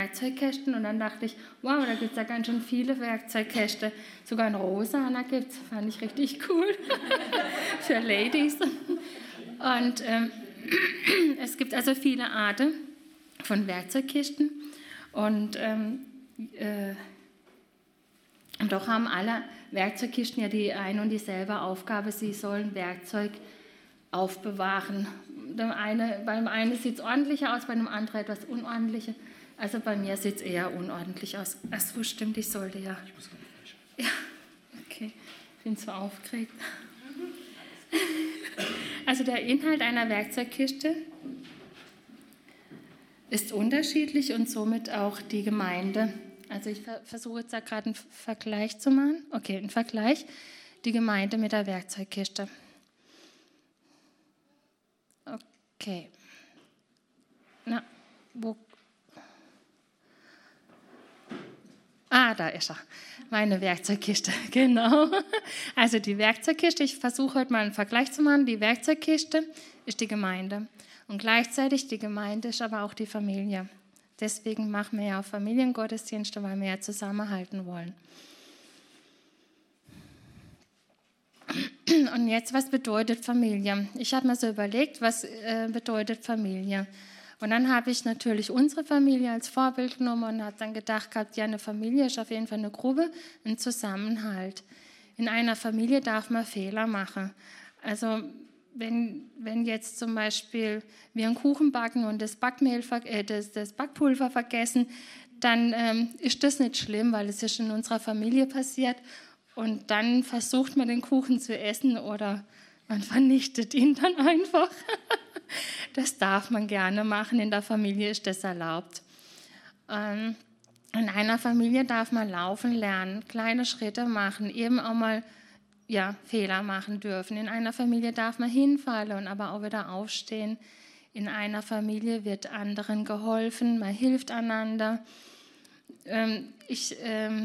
Werkzeugkästen und dann dachte ich, wow, da gibt es ja ganz schön viele Werkzeugkästen. Sogar ein rosa gibt es, fand ich richtig cool für Ladies. Und es gibt also viele Arten von Werkzeugkisten und doch haben alle Werkzeugkisten ja die ein und dieselbe Aufgabe, sie sollen Werkzeug aufbewahren. Beim einen sieht es ordentlicher aus, bei dem anderen etwas unordentlicher. Also bei mir sieht es eher unordentlich aus. Ach so, stimmt, ich sollte ja. Ja, okay, ich bin so aufgeregt. Also der Inhalt einer Werkzeugkiste ist unterschiedlich und somit auch die Gemeinde. Also ich versuche jetzt da gerade einen Vergleich zu machen. Okay, ein Vergleich, die Gemeinde mit der Werkzeugkiste. Okay. Na, wo? Da ist er. Meine Werkzeugkiste, genau. Also die Werkzeugkiste, ich versuche heute mal einen Vergleich zu machen. Die Werkzeugkiste ist die Gemeinde. Und gleichzeitig die Gemeinde ist aber auch die Familie. Deswegen machen wir ja auch Familiengottesdienste, weil wir ja zusammenhalten wollen. Und jetzt, was bedeutet Familie? Ich habe mir so überlegt, was bedeutet Familie? Und dann habe ich natürlich unsere Familie als Vorbild genommen und habe dann gedacht gehabt, ja, eine Familie ist auf jeden Fall eine Gruppe, ein Zusammenhalt. In einer Familie darf man Fehler machen. Also wenn jetzt zum Beispiel wir einen Kuchen backen und das Backpulver vergessen, dann ist das nicht schlimm, weil es ist in unserer Familie passiert. Und dann versucht man den Kuchen zu essen oder man vernichtet ihn dann einfach. Das darf man gerne machen, in der Familie ist das erlaubt. In einer Familie darf man laufen lernen, kleine Schritte machen, eben auch mal Fehler machen dürfen. In einer Familie darf man hinfallen und aber auch wieder aufstehen. In einer Familie wird anderen geholfen, man hilft einander. Ich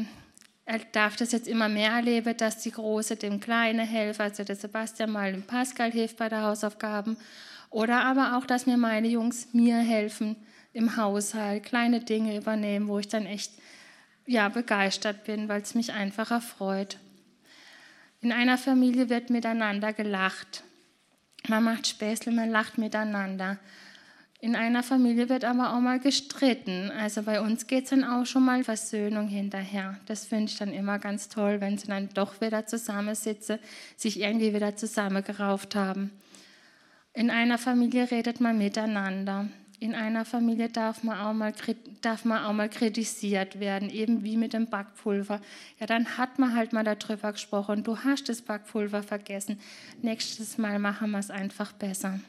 darf das jetzt immer mehr erleben, dass die Große dem Kleinen hilft, also der Sebastian mal dem Pascal hilft bei den Hausaufgaben. Oder aber auch, dass mir meine Jungs mir helfen im Haushalt, kleine Dinge übernehmen, wo ich dann echt begeistert bin, weil es mich einfach erfreut. In einer Familie wird miteinander gelacht. Man macht Späßle, man lacht miteinander. In einer Familie wird aber auch mal gestritten. Also bei uns geht es dann auch schon mal Versöhnung hinterher. Das finde ich dann immer ganz toll, wenn sie dann doch wieder zusammensitzen, sich irgendwie wieder zusammengerauft haben. In einer Familie redet man miteinander. In einer Familie darf man auch mal kritisiert werden, eben wie mit dem Backpulver. Ja, dann hat man halt mal darüber gesprochen, du hast das Backpulver vergessen. Nächstes Mal machen wir es einfach besser.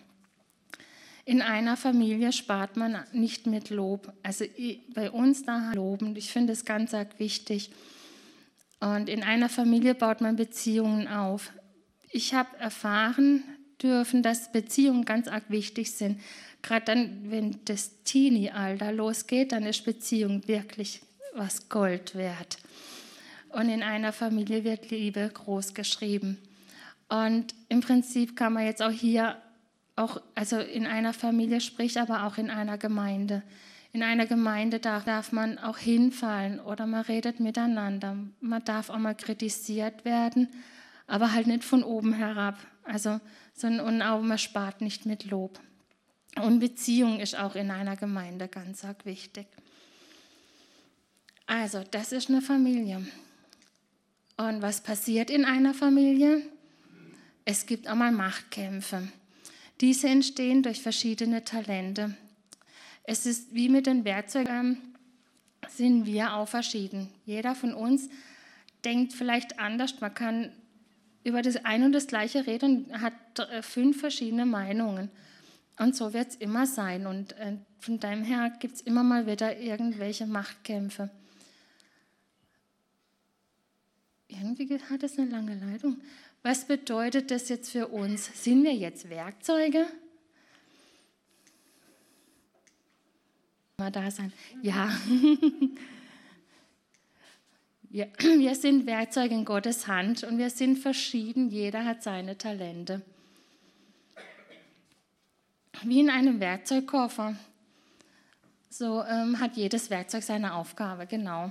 In einer Familie spart man nicht mit Lob. Also bei uns da loben, ich finde es ganz arg wichtig. Und in einer Familie baut man Beziehungen auf. Ich habe erfahren dürfen, dass Beziehungen ganz arg wichtig sind. Gerade dann, wenn das Teenie-Alter losgeht, dann ist Beziehung wirklich was Gold wert. Und in einer Familie wird Liebe groß geschrieben. Und im Prinzip kann man jetzt auch hier, also in einer Familie, sprich aber auch in einer Gemeinde. In einer Gemeinde darf man auch hinfallen oder man redet miteinander. Man darf auch mal kritisiert werden, aber halt nicht von oben herab. Und auch man spart nicht mit Lob. Und Beziehung ist auch in einer Gemeinde ganz arg wichtig. Also, das ist eine Familie. Und was passiert in einer Familie? Es gibt auch mal Machtkämpfe. Diese entstehen durch verschiedene Talente. Es ist wie mit den Werkzeugen, sind wir auch verschieden. Jeder von uns denkt vielleicht anders. Man kann über das ein und das Gleiche reden und hat 5 verschiedene Meinungen. Und so wird es immer sein. Und von daher her gibt es immer mal wieder irgendwelche Machtkämpfe. Irgendwie hat es eine lange Leitung. Was bedeutet das jetzt für uns? Sind wir jetzt Werkzeuge? Mal da sein. Ja. Wir sind Werkzeuge in Gottes Hand und wir sind verschieden. Jeder hat seine Talente. Wie in einem Werkzeugkoffer. So hat jedes Werkzeug seine Aufgabe, genau.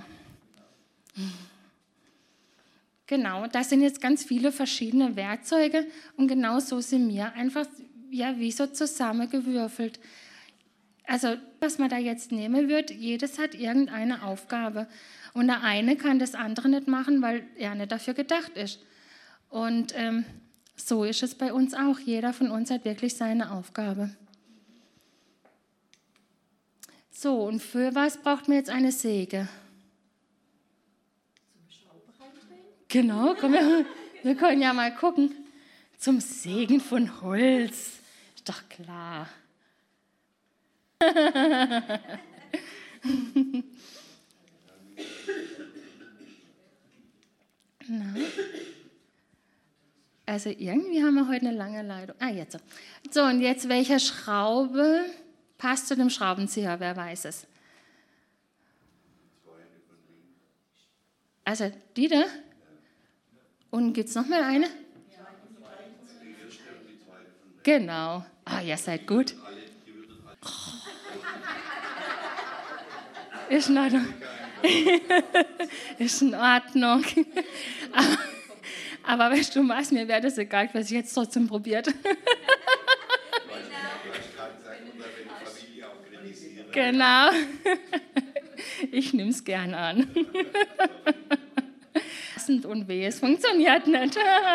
Genau, das sind jetzt ganz viele verschiedene Werkzeuge und genau so sind wir einfach wie so zusammengewürfelt. Also, was man da jetzt nehmen wird, jedes hat irgendeine Aufgabe. Und der eine kann das andere nicht machen, weil er nicht dafür gedacht ist. Und so ist es bei uns auch. Jeder von uns hat wirklich seine Aufgabe. So, und für was braucht man jetzt eine Säge? Genau, komm, wir können ja mal gucken. Zum Sägen von Holz. Ist doch klar. Na? Also irgendwie haben wir heute eine lange Leitung. Jetzt. So, und jetzt welche Schraube passt zu dem Schraubenzieher? Wer weiß es? Also die da? Und gibt es noch mal eine? Genau. Ihr seid gut. Ist in Ordnung. Ist in Ordnung. Aber weißt du was, mir wäre das egal, was ich jetzt trotzdem probiert. Genau. Ich nehme es gern an. Und weh, es funktioniert nicht.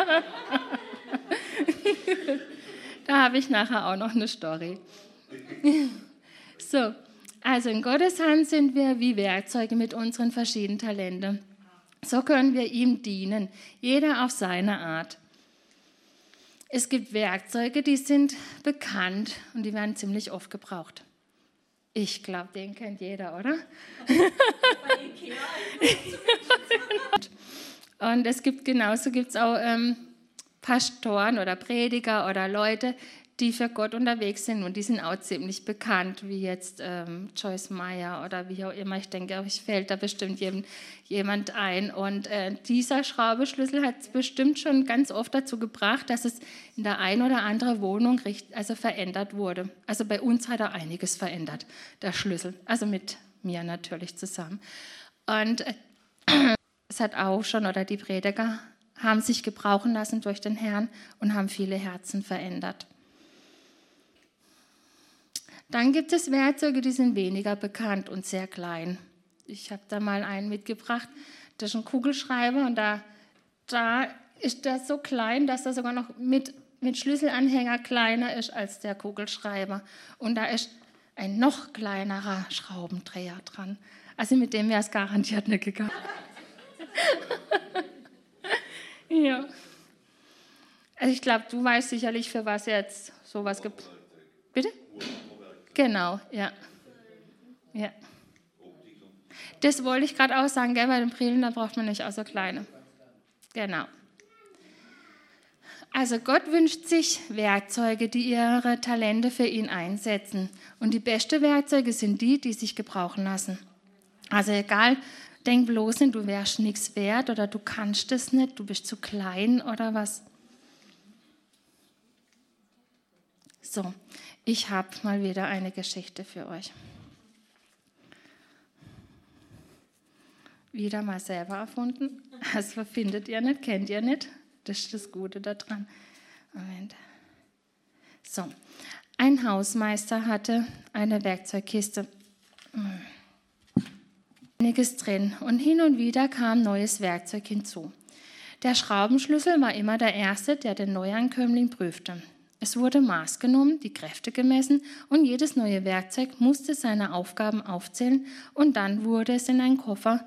Da habe ich nachher auch noch eine Story. So, also in Gottes Hand sind wir wie Werkzeuge mit unseren verschiedenen Talenten. So können wir ihm dienen, jeder auf seine Art. Es gibt Werkzeuge, die sind bekannt und die werden ziemlich oft gebraucht. Ich glaube, den kennt jeder, oder? Und es gibt auch Pastoren oder Prediger oder Leute, die für Gott unterwegs sind und die sind auch ziemlich bekannt, wie jetzt Joyce Meyer oder wie auch immer. Ich denke, euch fällt da bestimmt jemand ein. Und dieser Schraubenschlüssel hat es bestimmt schon ganz oft dazu gebracht, dass es in der einen oder anderen Wohnung verändert wurde. Also bei uns hat er einiges verändert, der Schlüssel. Also mit mir natürlich zusammen. Und es hat auch schon, oder die Prediger haben sich gebrauchen lassen durch den Herrn und haben viele Herzen verändert. Dann gibt es Werkzeuge, die sind weniger bekannt und sehr klein. Ich habe da mal einen mitgebracht, das ist ein Kugelschreiber und da ist der so klein, dass er sogar noch mit Schlüsselanhänger kleiner ist als der Kugelschreiber. Und da ist ein noch kleinerer Schraubendreher dran. Also mit dem wäre es garantiert nicht gegangen. Ja. Also ich glaube, du weißt sicherlich, für was jetzt sowas gibt. Bitte? Genau, ja. Ja. Das wollte ich gerade auch sagen, gell? Bei den Brillen, da braucht man nicht auch so kleine. Genau. Also Gott wünscht sich Werkzeuge, die ihre Talente für ihn einsetzen. Und die besten Werkzeuge sind die sich gebrauchen lassen. Also egal, denk bloß nicht, du wärst nichts wert oder du kannst es nicht, du bist zu klein oder was. So, ich habe mal wieder eine Geschichte für euch. Wieder mal selber erfunden. Das findet ihr nicht, kennt ihr nicht. Das ist das Gute daran. Moment. So, ein Hausmeister hatte eine Werkzeugkiste. Einiges drin und hin und wieder kam neues Werkzeug hinzu. Der Schraubenschlüssel war immer der Erste, der den Neuankömmling prüfte. Es wurde Maß genommen, die Kräfte gemessen und jedes neue Werkzeug musste seine Aufgaben aufzählen und dann wurde es im Koffer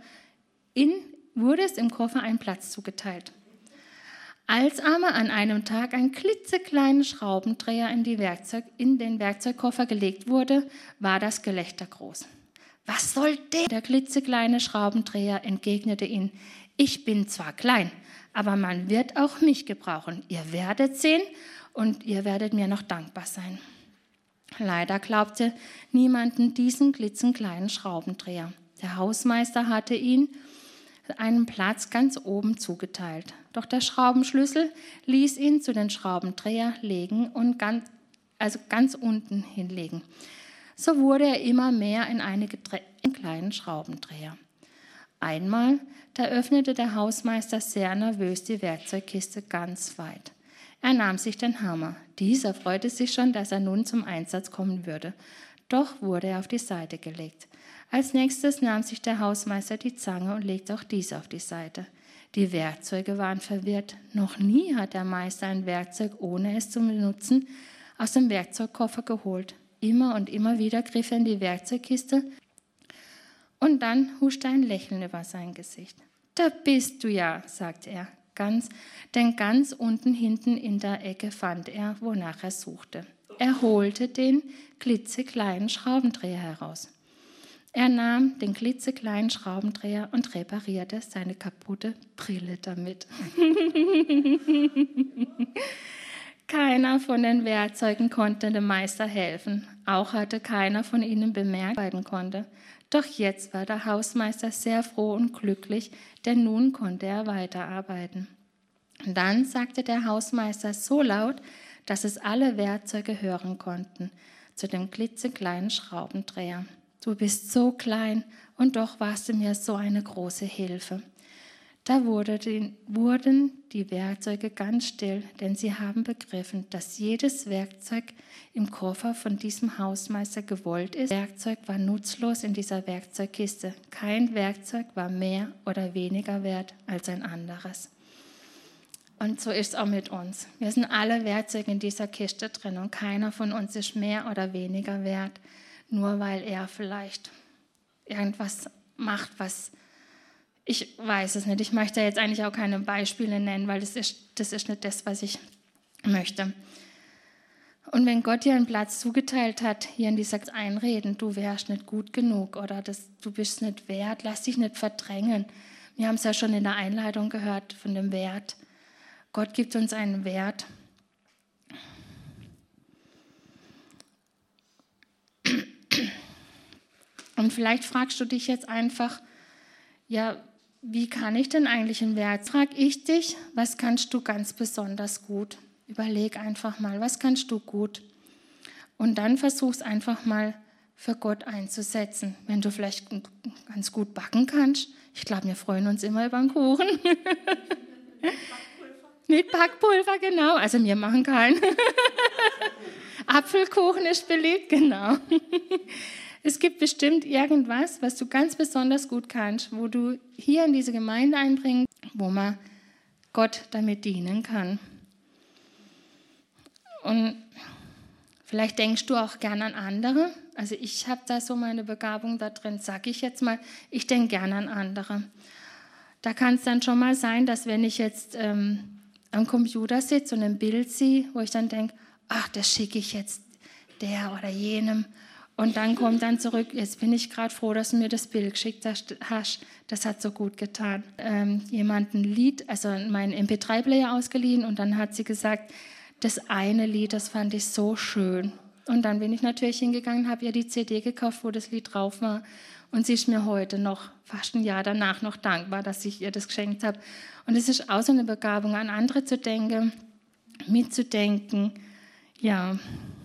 ein Platz zugeteilt. Als aber an einem Tag ein klitzekleiner Schraubendreher in den Werkzeugkoffer gelegt wurde, war das Gelächter groß. Was soll der klitzekleine Schraubendreher, entgegnete ihn. Ich bin zwar klein, aber man wird auch mich gebrauchen. Ihr werdet sehen und ihr werdet mir noch dankbar sein. Leider glaubte niemanden diesen klitzekleinen Schraubendreher. Der Hausmeister hatte ihn einen Platz ganz oben zugeteilt. Doch der Schraubenschlüssel ließ ihn zu den Schraubendreher legen und ganz unten hinlegen. So wurde er immer mehr in einen kleinen Schraubendreher. Einmal, da öffnete der Hausmeister sehr nervös die Werkzeugkiste ganz weit. Er nahm sich den Hammer. Dieser freute sich schon, dass er nun zum Einsatz kommen würde. Doch wurde er auf die Seite gelegt. Als nächstes nahm sich der Hausmeister die Zange und legte auch diese auf die Seite. Die Werkzeuge waren verwirrt. Noch nie hat der Meister ein Werkzeug, ohne es zu benutzen, aus dem Werkzeugkoffer geholt. Immer und immer wieder griff er in die Werkzeugkiste und dann huschte ein Lächeln über sein Gesicht. »Da bist du ja«, sagte er, denn ganz unten hinten in der Ecke fand er, wonach er suchte. Er holte den klitzekleinen Schraubendreher heraus. Er nahm den klitzekleinen Schraubendreher und reparierte seine kaputte Brille damit. Keiner von den Werkzeugen konnte dem Meister helfen. Auch hatte keiner von ihnen bemerkt, was er arbeiten konnte. Doch jetzt war der Hausmeister sehr froh und glücklich, denn nun konnte er weiterarbeiten. Und dann sagte der Hausmeister so laut, dass es alle Werkzeuge hören konnten, zu dem klitzekleinen Schraubendreher: »Du bist so klein und doch warst du mir so eine große Hilfe.« Da wurden die Werkzeuge ganz still, denn sie haben begriffen, dass jedes Werkzeug im Koffer von diesem Hausmeister gewollt ist. Das Werkzeug war nutzlos in dieser Werkzeugkiste. Kein Werkzeug war mehr oder weniger wert als ein anderes. Und so ist es auch mit uns. Wir sind alle Werkzeuge in dieser Kiste drin und keiner von uns ist mehr oder weniger wert, nur weil er vielleicht irgendwas macht, was... Ich weiß es nicht. Ich möchte jetzt eigentlich auch keine Beispiele nennen, weil das ist nicht das, was ich möchte. Und wenn Gott dir einen Platz zugeteilt hat, hier in dieser Einreden, du wärst nicht gut genug oder du bist nicht wert, lass dich nicht verdrängen. Wir haben es ja schon in der Einleitung gehört von dem Wert. Gott gibt uns einen Wert. Und vielleicht fragst du dich jetzt einfach, ja, wie kann ich denn eigentlich einen Wert? Frag ich dich, was kannst du ganz besonders gut? Überleg einfach mal, was kannst du gut? Und dann versuch's einfach mal für Gott einzusetzen. Wenn du vielleicht ganz gut backen kannst. Ich glaube, wir freuen uns immer über einen Kuchen. Mit Backpulver, genau. Also wir machen keinen. Apfelkuchen ist beliebt, genau. Es gibt bestimmt irgendwas, was du ganz besonders gut kannst, wo du hier in diese Gemeinde einbringst, wo man Gott damit dienen kann. Und vielleicht denkst du auch gern an andere. Also ich habe da so meine Begabung da drin, sage ich jetzt mal, ich denke gern an andere. Da kann es dann schon mal sein, dass wenn ich jetzt am Computer sitze und ein Bild sehe, wo ich dann denke, ach, das schicke ich jetzt der oder jenem. Und dann kommt dann zurück, jetzt bin ich gerade froh, dass du mir das Bild geschickt hast. Das hat so gut getan. Jemand ein Lied, also meinen MP3-Player ausgeliehen und dann hat sie gesagt, das eine Lied, das fand ich so schön. Und dann bin ich natürlich hingegangen, habe ihr die CD gekauft, wo das Lied drauf war. Und sie ist mir heute noch, fast ein Jahr danach, noch dankbar, dass ich ihr das geschenkt habe. Und es ist auch so eine Begabung, an andere zu denken, mitzudenken. Ja.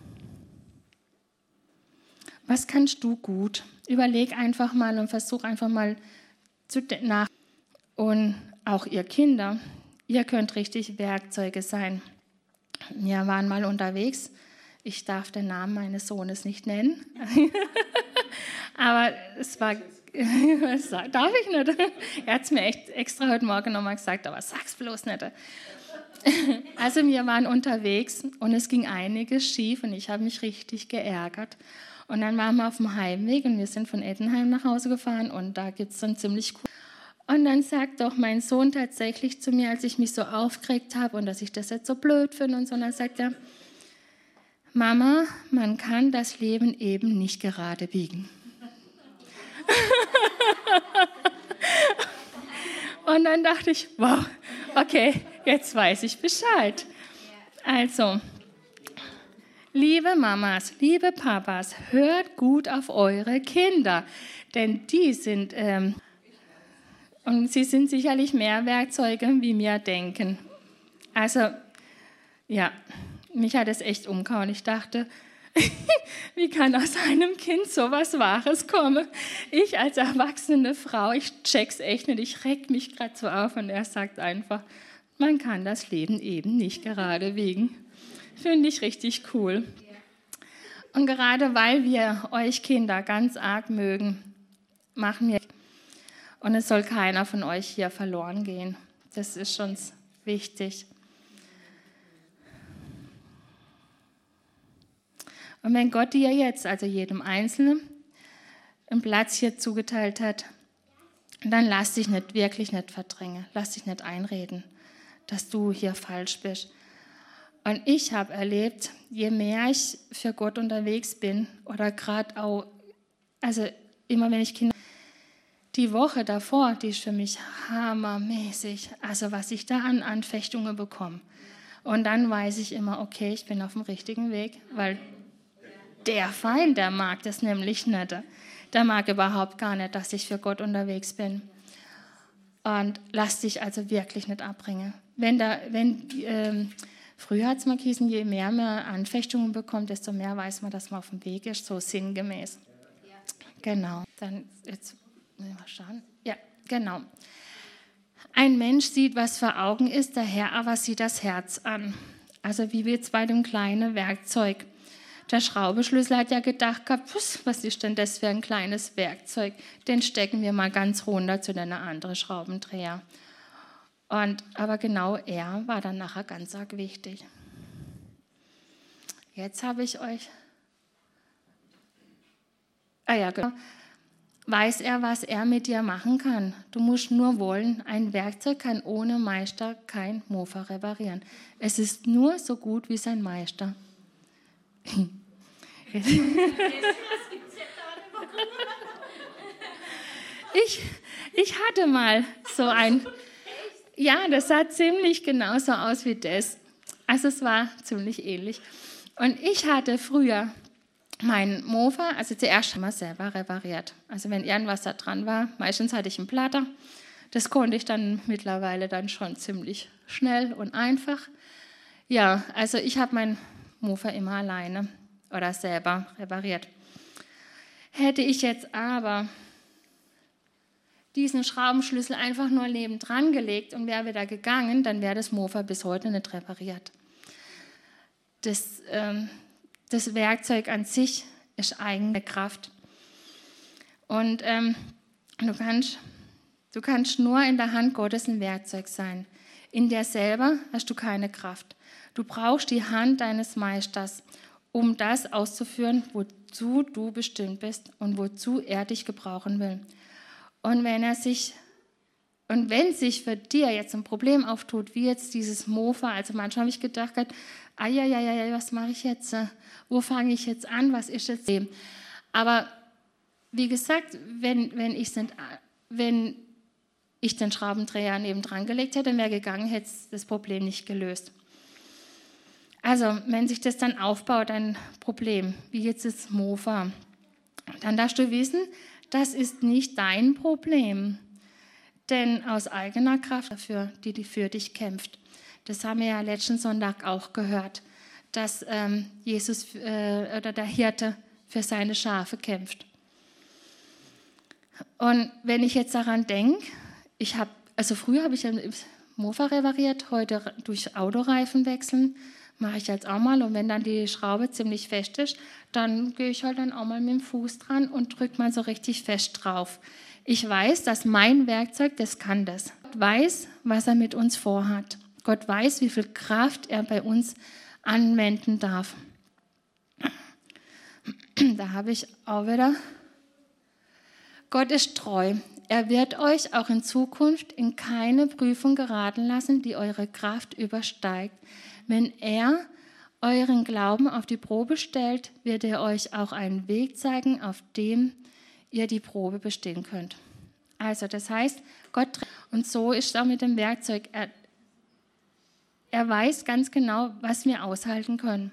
Was kannst du gut? Überleg einfach mal und versuch einfach mal nach. Und auch ihr Kinder, ihr könnt richtig Werkzeuge sein. Wir waren mal unterwegs. Ich darf den Namen meines Sohnes nicht nennen. Aber es war... darf ich nicht? Er hat es mir echt extra heute Morgen nochmal gesagt, aber sag's bloß nicht. Also wir waren unterwegs und es ging einiges schief und ich habe mich richtig geärgert. Und dann waren wir auf dem Heimweg und wir sind von Ettenheim nach Hause gefahren und da gibt es dann ziemlich cool. Und dann sagt doch mein Sohn tatsächlich zu mir, als ich mich so aufgeregt habe und dass ich das jetzt so blöd finde und so, dann sagt er, Mama, man kann das Leben eben nicht gerade biegen. Und dann dachte ich, wow, okay, jetzt weiß ich Bescheid. Also, liebe Mamas, liebe Papas, hört gut auf eure Kinder, denn die sind, und sie sind sicherlich mehr Werkzeuge, wie wir denken. Also, ja, mich hat es echt umgehauen. Ich dachte, Wie kann aus einem Kind so was Wahres kommen? Ich als erwachsene Frau, ich check's echt nicht, ich reg mich gerade so auf und er sagt einfach, man kann das Leben eben nicht gerade wiegen. Finde ich richtig cool. Und gerade weil wir euch Kinder ganz arg mögen, machen wir, und es soll keiner von euch hier verloren gehen. Das ist schon wichtig. Und wenn Gott dir jetzt, also jedem Einzelnen, einen Platz hier zugeteilt hat, dann lass dich wirklich nicht verdrängen, lass dich nicht einreden, dass du hier falsch bist. Und ich habe erlebt, je mehr ich für Gott unterwegs bin, oder gerade auch, also immer wenn ich Kinder, die Woche davor, die ist für mich hammermäßig, also was ich da an Anfechtungen bekomme. Und dann weiß ich immer, okay, ich bin auf dem richtigen Weg, weil der Feind, der mag das nämlich nicht. Der mag überhaupt gar nicht, dass ich für Gott unterwegs bin. Und lass dich also wirklich nicht abbringen. Früher hat es mal geheißen, je mehr man Anfechtungen bekommt, desto mehr weiß man, dass man auf dem Weg ist, so sinngemäß. Ja. Genau. Dann jetzt mal schauen. Ja, genau. Ein Mensch sieht, was vor Augen ist, der Herr aber sieht das Herz an. Also wie jetzt bei dem kleinen Werkzeug. Der Schraubenschlüssel hat ja gedacht gehabt, was ist denn das für ein kleines Werkzeug? Den stecken wir mal ganz runter zu einem anderen Schraubendreher. Aber genau er war dann nachher ganz arg wichtig. Jetzt habe ich euch... genau. Weiß er, was er mit dir machen kann? Du musst nur wollen. Ein Werkzeug kann ohne Meister kein Mofa reparieren. Es ist nur so gut wie sein Meister. Ich hatte mal so ein... Ja, das sah ziemlich genauso aus wie das. Also es war ziemlich ähnlich. Und ich hatte früher mein Mofa, also zuerst mal selber repariert. Also wenn irgendwas da dran war, meistens hatte ich einen Platter. Das konnte ich dann mittlerweile dann schon ziemlich schnell und einfach. Ja, also ich habe mein Mofa immer alleine oder selber repariert. Hätte ich jetzt aber diesen Schraubenschlüssel einfach nur nebendran gelegt und wäre wieder gegangen, dann wäre das Mofa bis heute nicht repariert. Das Werkzeug an sich ist eigene Kraft. Und du kannst nur in der Hand Gottes ein Werkzeug sein. In dir selber hast du keine Kraft. Du brauchst die Hand deines Meisters, um das auszuführen, wozu du bestimmt bist und wozu er dich gebrauchen will. Und wenn sich für dir jetzt ein Problem auftut, wie jetzt dieses Mofa, also manchmal habe ich gedacht, was mache ich jetzt? Wo fange ich jetzt an? Was ist jetzt? Aber wie gesagt, wenn ich den Schraubendreher nebendran gelegt hätte, dann wäre gegangen, hätte es das Problem nicht gelöst. Also, wenn sich das dann aufbaut, ein Problem, wie jetzt das Mofa, dann darfst du wissen, das ist nicht dein Problem, denn aus eigener Kraft dafür, die für dich kämpft. Das haben wir ja letzten Sonntag auch gehört, dass Jesus oder der Hirte für seine Schafe kämpft. Und wenn ich jetzt daran denke, früher habe ich ein Mofa repariert, heute durch Autoreifen wechseln, mache ich jetzt auch mal. Und wenn dann die Schraube ziemlich fest ist, dann gehe ich halt dann auch mal mit dem Fuß dran und drücke mal so richtig fest drauf. Ich weiß, dass mein Werkzeug, das kann das. Gott weiß, was er mit uns vorhat. Gott weiß, wie viel Kraft er bei uns anwenden darf. Da habe ich auch wieder. Gott ist treu. Er wird euch auch in Zukunft in keine Prüfung geraten lassen, die eure Kraft übersteigt. Wenn er euren Glauben auf die Probe stellt, wird er euch auch einen Weg zeigen, auf dem ihr die Probe bestehen könnt. Also das heißt, Gott, und so ist es auch mit dem Werkzeug. Er weiß ganz genau, was wir aushalten können.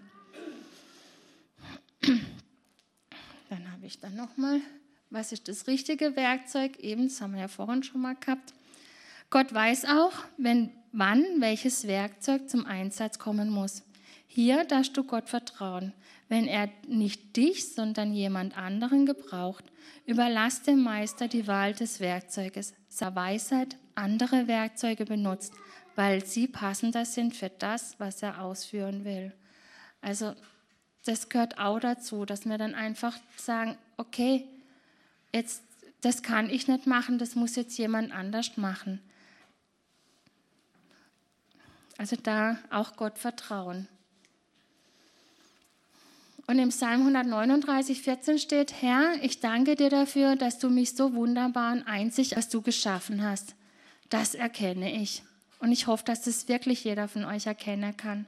Dann habe ich dann nochmal, was ist das richtige Werkzeug? Eben, das haben wir ja vorhin schon mal gehabt. Gott weiß auch, wann welches Werkzeug zum Einsatz kommen muss. Hier darfst du Gott vertrauen. Wenn er nicht dich, sondern jemand anderen gebraucht, überlass dem Meister die Wahl des Werkzeuges. Sei Weisheit, andere Werkzeuge benutzt, weil sie passender sind für das, was er ausführen will. Also das gehört auch dazu, dass wir dann einfach sagen, okay, jetzt, das kann ich nicht machen, das muss jetzt jemand anders machen. Also da auch Gott vertrauen. Und im Psalm 139, 14 steht, Herr, ich danke dir dafür, dass du mich so wunderbar und einzig, was du geschaffen hast. Das erkenne ich. Und ich hoffe, dass das wirklich jeder von euch erkennen kann.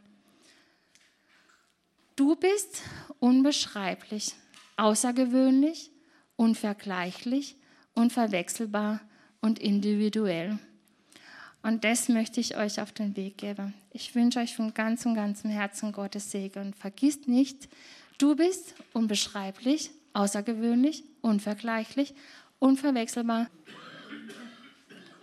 Du bist unbeschreiblich, außergewöhnlich, unvergleichlich, unverwechselbar und individuell. Und das möchte ich euch auf den Weg geben. Ich wünsche euch von ganzem Herzen Gottes Segen. Und vergisst nicht, du bist unbeschreiblich, außergewöhnlich, unvergleichlich, unverwechselbar